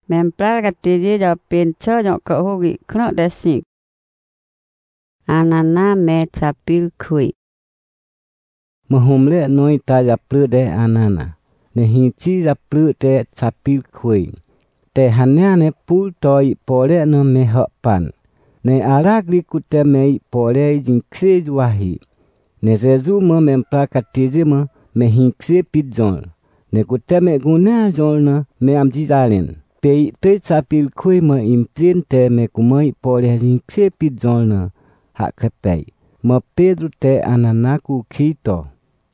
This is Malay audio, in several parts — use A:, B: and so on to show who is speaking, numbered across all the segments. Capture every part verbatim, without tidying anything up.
A: Mempral katiji jo pincho jo kohugi kno desik. Anana me chapil kui.
B: Mahumle noi ta yaplu de anana. Ne hinchi yaplu de chapil kui. Te hanya ne pul toi pole no me hopan. Ne aragli kute me pole jinkse juahi. Ne Jesu me mempral katiji me me hinkse pidzol. Ne kute me guna jol na me amji jalen. Pe te chapil kui me implin te me kumai pole jinkse pidzol na hak kepei. Me Pedro te ananaku kito.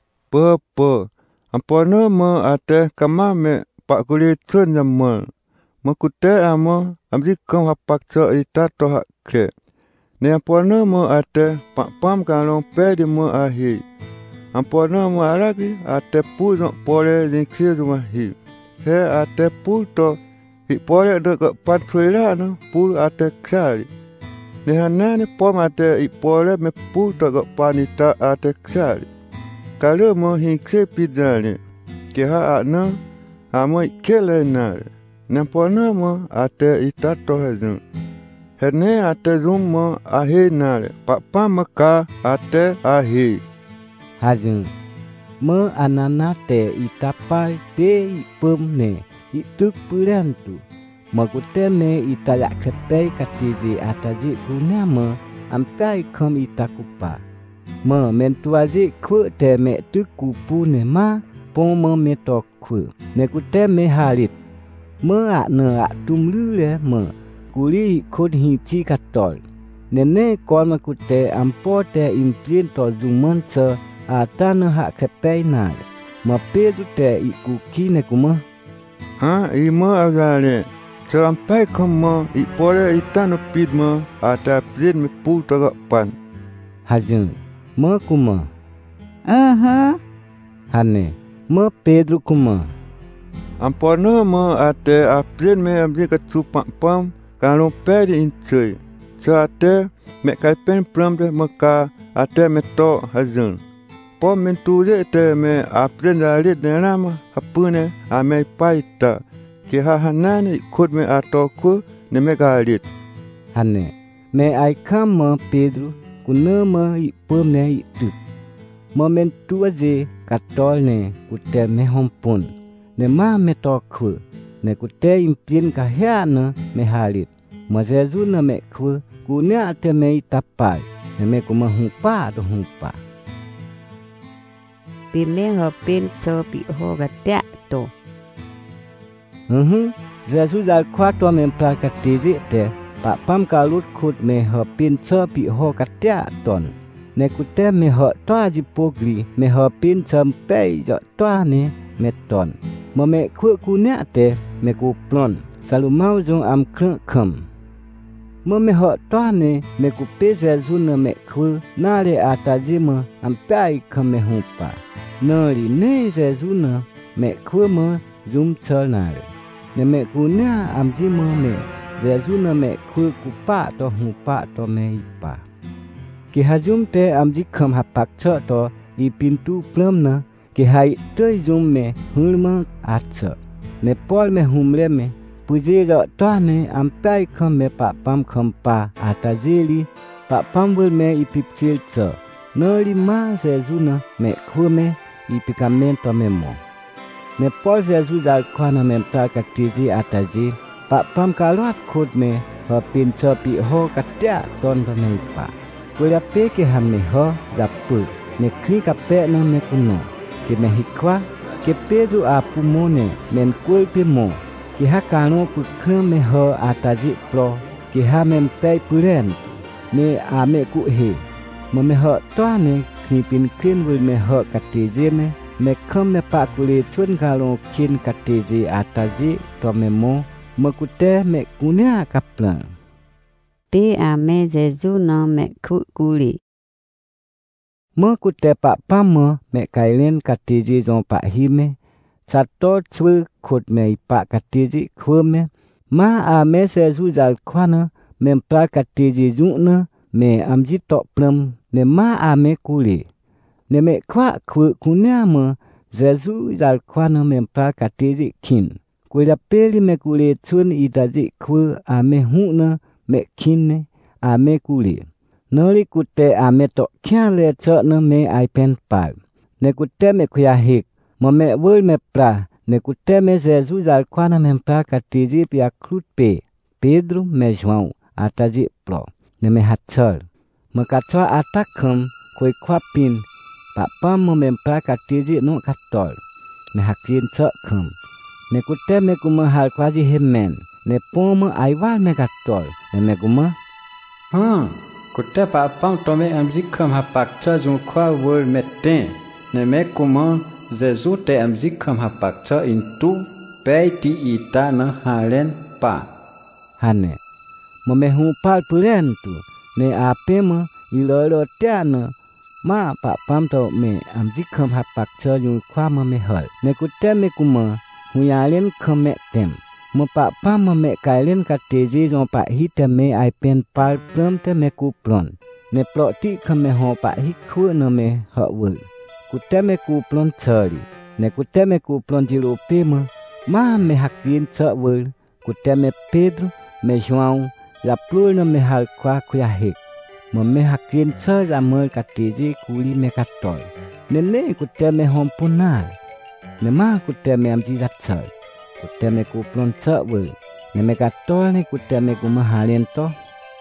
C: Papa, ampana me ate kama me pak kulit sun jamal. Me kute ama amji kam hapak cho ita to hak ke. Ne ampana me ate pak pam kalong pe di me ahi. Ampana me alagi ate pu jok pole jinkse juahi. He ate pu to hi pole de ke pat suila no pu ate ksari. Ne hanane pom ate hi pole me pu to ke panita ate ksari. Kalau mo hinkse pidzali, ke ha na amo ikele nare. Nampona mo ate itato hazun. Hene ate zum mo ahe nare. Papa maka ate ahe.
B: Hazun. Me anana te itapai te ipem ne ituk purantu. Magute ne itayak kepei katiji ataji guna me ampai kom itakupa. Me mentuaji ku te me tu kupu ne ma pon me metok ku. Ne kute me halit. Me ak ne ak tumlu le me kuli kod hinci katol. Nene kon me kute ampo te implin to zuman ce ata ne hak kepei nar. Me pedu te ikuki ne kuma.
C: Ha ima agale. Sampai koma ipole itano pidma ata pzid me pu tagak pan.
B: Hazun. Me kuma.
A: Uh-huh.
B: Hane. Me Pedro kuma.
C: Ampana me ate apzid me amji katsu pam pam kalong pedi incoy. Sa ate me kaipen pram de meka ate me to hazun. Po mentuje te me apzid dalit ne nama hapune ame paita. Ke ha hanane ikut me atoku ne me galit.
B: Hane. Me ai kam me Pedro. Kuna me ipem ne itu. Momen tua je katol ne kute me hompun. Ne ma me toku. Ne kute impin kahya ne me halit. Ma Jesu ne me ku kunya te me itapai. Ne me kuma humpa do humpa.
A: Pime hopin cho pi ho gatia to.
B: Mhm. Jesu jal kwa to me prakatizi te. Pak pam kalut kut me ho pin cho pi ho katia ton. Ne kute me ho toa jipogli me ho pin sampai jo toa ne me ton. Mo me ku kunya te me ku plon. Salu mau jong am kreng kem. Mo me ho toa ne me ku pe Jesu ne me ku na le ataji me ampai kem me humpa. Nori ne Jesu ne me ku me zum chol nare. Ne me kunya amji me me. Jesu na me ku kupa to hupa to me ipa. Ki hajum te amji kham hapak cha to i pintu plam na ki hai toi zum me hulma atcha. Ne pol me humle me puje jo to ne ampai kham me pa pam kham pa atajeli pa pam bul me i pipchil cha. Nori ma Jesu na me khu me i pikamento me mo. Ne pol Jesu jal khwana me ta katiji ataji. Pak pam kaluat kod me ho pin cho pi ho katia ton to me pa. Kuya pe ke ham me ho japu ne kni kape na me kuno. Ke me hikwa ke Pedro apu mone men kul pe mo. Ke ha kano pu khem me ho ataji pro. Ke ha men pe puren ne a me ku he. Mo me ho to ne kni pin krin wil me ho katije me. Me kham me pa kuli chun kalong kin katije ataji to me mo. Makute me kunya kaplan.
A: Te ame Jesu no me ku kuli.
B: Makute pak pama me kailen katiji zon pak hime. Sato chwe kut me ipak katiji kweme. Ma ame Jesu jal kwana me mpla katiji zungna me amji tok plam ne ma ame kuli. Ne me kwa kwe kunya me Jesu jal kwana me mpla katiji kin. Kuya peli me kule chun idaji kwe ame huna me kine ame kule. Noli kute ame to kyan le chok na me ai pen pal. Ne kute me kuya hik. Mo me wul me pra. Ne kute me Zezu zal kwana me pra katiji pia krut pe. Pedro me João ataji pro. Ne me hatchol. Mo katwa atak kum kwe kwa pin. Pa pam mo me pra katiji no katol. Ne hakin chok kum. Ne kute me kuma hal kwaji hemen. Ne poma aiwal me katol. Ne me kuma.
D: Hmm. Kute pa pam tome amzi kham hapak cha jung kwa wol meten. Ne me kuma Zezu te amzi kham hapak cha intu. Pei ti ita na halen pa.
B: Hane. Mo me hu pal pulen tu. Ne ape mo ilo lo tiana. Ma pa pam to me amzi kham hapak cha jung kwa mo me hal. Ne kute me kuma. Huyalen kham me tem. Mo pa pam mo me kailen ka teji jong pa hita me ai pen pal prom te me ku plon. Ne plot ti kham me ho pa hi khu no me ha wul. Kute me ku plon chari. Ne kute me ku plon jiro pe mo. Ma me hakin cha wul. Kute me Pedro me João la plur no me hal kwa kuya hik. Mo me hakin cha la mer ka teji kuli me katol. Ne ne kute me hom punal. Ne ma kute me amji la char. Kute me ku plon cha wul. Ne me katol ne kute me ku mahalen to.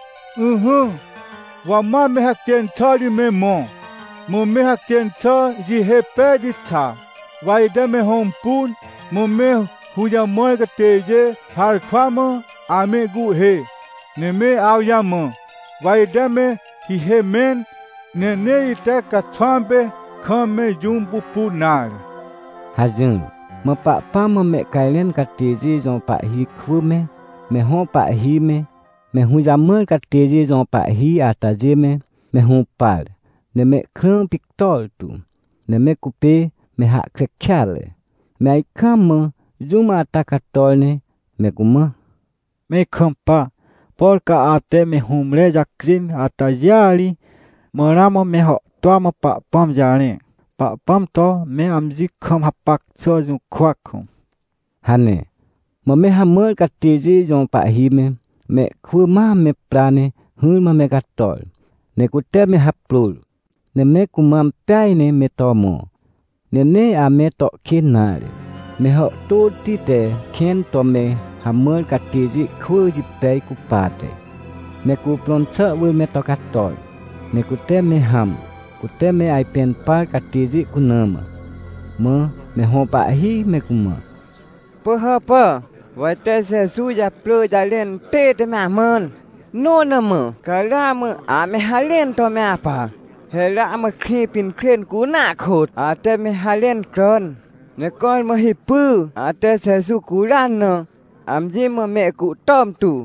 C: Uhum. Wa ma me hakin cha di me mo. Mo me hakin cha ji he pe di cha. Wa ide me hom pun. Mo me huya moy ka teje har kwa mo ame gu he. Ne me aw ya mo. Wa ide me hi he men. Ne ne ite ka chwambe kham me jum pu pu nar.
B: Hazun. Mo pa pa mo me kailen ka teji jong pa hi khu me. Me ho pa hi me. Me huya moy ka teji jong pa hi ataje me. Me ho pal. Ne me krung piktol tu. Ne me kupe me ha krekyale. Me ai kam zuma takatol ne me kuma.
E: Me kampa. Polka ate me humle jakzin atajali. Moramo me ho toa mo pa pam jale. Pa pam to me amzi kham hapak cho jung kwak khum.
B: Hane. Mo me ha moy ka teji jong pa hi me. Me khu ma me prane hun ma me katol. Ne kute me haplul. Ne me kumam pai ne me tomo. Ne ne a me to kinare. Me ho to ti te ken to me ha moy ka teji khu ji pai ku pate. Me ku plon cha wul me to katol. Ne kute me ham. Kute me ai pen par ka teji ku nama. Mo me ho pa hi me kuma.
A: Pơ hơ pơ. Vậy te se su ya plơ ya len te te me mơn. No na mơ. Ka la mơ a me ha len to me apa. He la mơ khi pin kren ku na khot. A te me ha len kron. Ne con mơ hi pư. A te se su ku lan nơ. Am ji mơ me ku tom tu.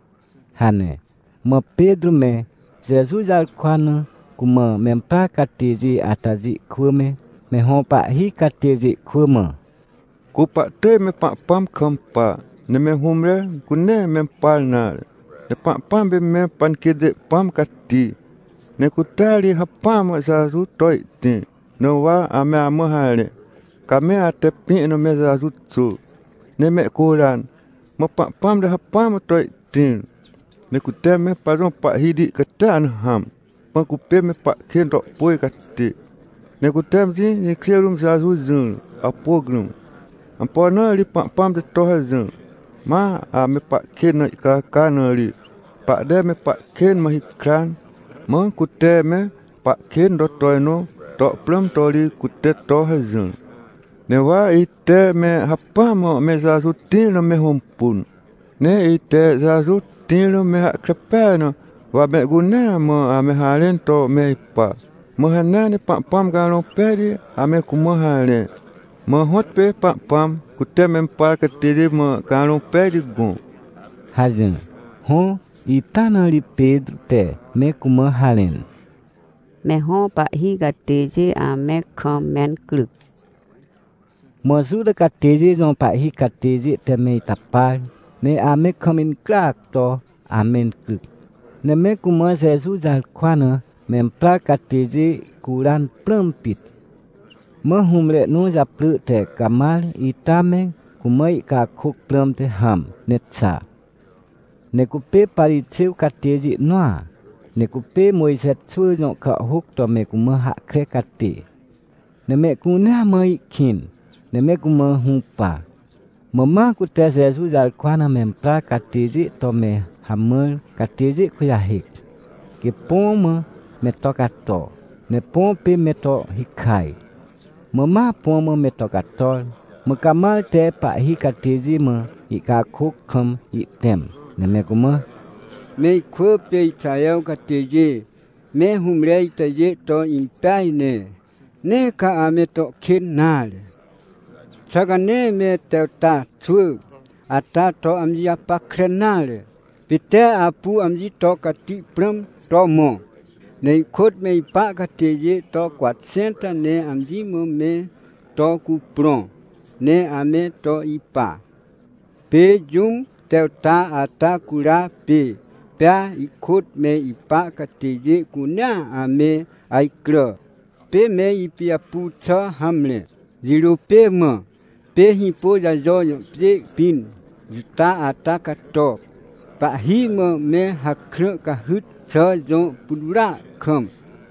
B: Hane. Mo Pedro me. Zezu zal kwana. Kuma me mpa ka teji ataji khu me. Me ho pa hi ka teji khu me.
C: Ku pa te me pa pam kham pa. Ne me humre ku ne me pal nar. Ne pa pam be me pan kede pam kati. Ne ku tali ha pam sa su toi ti. No wa ame amo hale. Ka me ate pi no me sa su su. Ne me kuran. Mo pa pam de ha pam toi ti. Ne ku te me pa ron pa hidi kata an ham. Mo ku pe me pa ken ro poi kati. Ne ku tem ji ni klerum sa su zun a pogrum. Ampo na li pa pam de to ha zun. Ma a me pa ken na ka ka na li. Pa de me pa ken ma hikran. Mo ku te me pa ken do to no to plum to li ku te to ha zun. Ne wa ite me ha pa mo me sa su tin no me hompun. Ne ite sa su tin no me ha krepe no. Wa me guna mo a me halen to me pa. Mo hanane pa pam ga no peri a me ku mo halen. Mo hot pe pa pam ku te me pa ka tiri mo ka no peri gon.
B: Hazun. Ho itana li Pedro te me kuma halen.
A: Me ho pa hi ga teji a me kham men kluk.
B: Mo su da ka teji jong pa hi ka teji te me tapal. Me a me khamin klak to amen kluk. Ne me kuma Zezu zal kwana me mpla ka teji kuran plum pit. Mo humle no ja plu te kamal itame kumai ka khuk plum te ham netsa. Ne kupe paritseu kateji noa. Ne kupe Moiset chua jong ka huk to me kuma hak kre kate. Ne me kuna mai kin. Ne me kuma humpa. Mama kute Yesus al kwana mempra kateji to me hamel kateji kuyahik. Ke poma me to kato. Ne pompe me to hikai. Mama poma me to katol. Mekamal te pak hi kateji me ika khuk kham item. Ne me kuma
A: me khua pe chayau kateji. Me humre itaje to impai ne. Ne ka ame to kin nale. Sagane me te ta tu. Ata to amji apa krenale. Pite apu amji to kati pram to mo. Ne khot me ipa kateji to kwat senta ne amji mo me to kupron. Ne ame to ipa. Pe jum te ta ata kura pe. Pia ikut me ipa kateji kunya ame aikro. Pe me ipi apu cha hamle. Jiru pe mo. Pe hipo ja joyo pe pin. Juta ata kato. Pa hi mo me hakro ka hut cha jo pudura kham.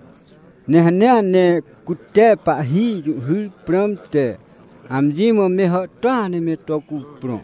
A: Ne hanya ne kutte pa hi ju hu pram te. Amji mo me ho toa ne me to ku prom.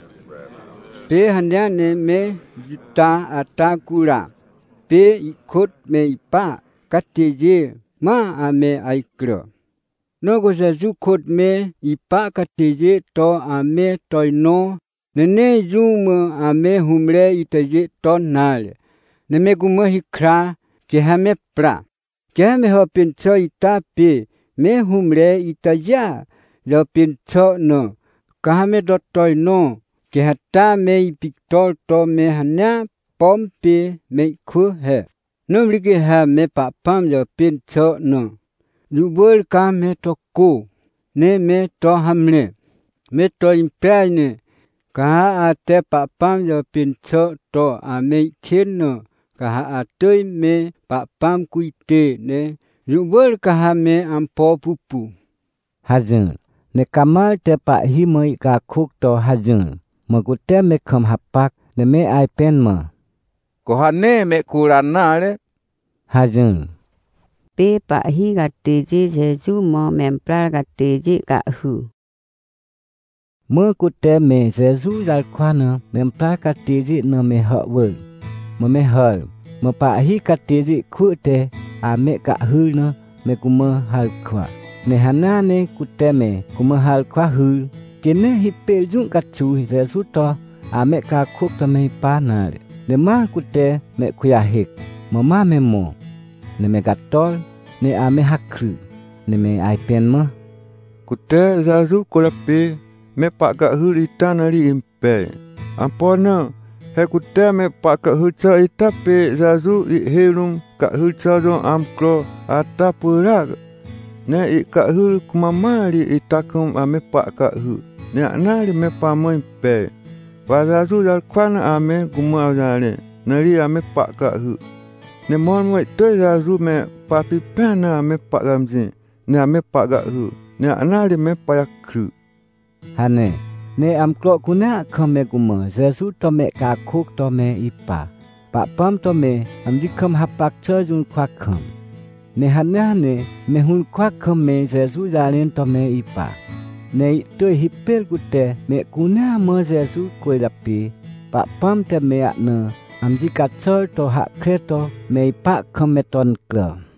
A: Pe hanya ne me juta ata kura. Pe ikut me ipa kateji ma ame aikro. Nogo Yesu khot me ipa kateji to ame toino. Nene jumo ame humre itaje to nale. Neme gumo hikra ke hame pra. Ke hame ho pincho ita pe. Me humre itaja. Yo pincho no. Kahame do toino. Ke hata me ipiktor to me hanya pompe me khu he. Nomrike ha me papam yo pincho no. Jubol ka me to ko. Ne me to hamle. Me to impai ne. Kaha ate papam yo pincho to ame kino. Kaha ate me papam kuite ne. Jubol kaha me ampo pupu.
B: Hazun. Ne kamal te pak hi moi ka khuk to hazun. Magute me kham hapak ne me ai pen ma.
C: Kohane me kurana le.
B: Hazun.
F: Pe pak hi kateji Yesu mo mempra kateji ka hu.
B: Mơ kute me Yesu al kwana mempra kateji no me hak wul. Mo me hal. Mo pak hi kateji kute a me ka hu no me kuma hal kwa. Ne hana ne kute me kuma hal kwa hu. Kene hipe jung kachu Yesu to a me ka khuk to me pa na. Ne ma kute me kuyahik. Mo ma me mo. Ne me gatol. Ne a me hakru. Ne me ai pen mo.
C: Kute Yesu kolape. Me pak ka hu ita nari impe. Ampona. He kute me pak ka hu cha ita pe Yesu i helum ka hu cha jong amkro ata purak. Ne i ka hu kumamari ita kum ame pak ka hu. Ne anari me pa mo impe. Wa Yesu jal kwana ame kuma jale. Nari ame pak ka hu. Ne mon mo ito Yesu me papi pena ame pak gamzi. Ne ame pak ka hu. Ne anari me payak kru.
B: Hane, ne am klok kuna kame kuma Yesu to me ka khuk to me ipa. Pak pam to me am jikham hapak cha jun kwak kham. Ne hanya ne me hun kwak kham me Yesu jalen to me ipa. Ne to hipel kute me kuna mo Yesu koi lapi. Pak pam te me akna am jikachol to hak kreto me ipa kham me ton klo.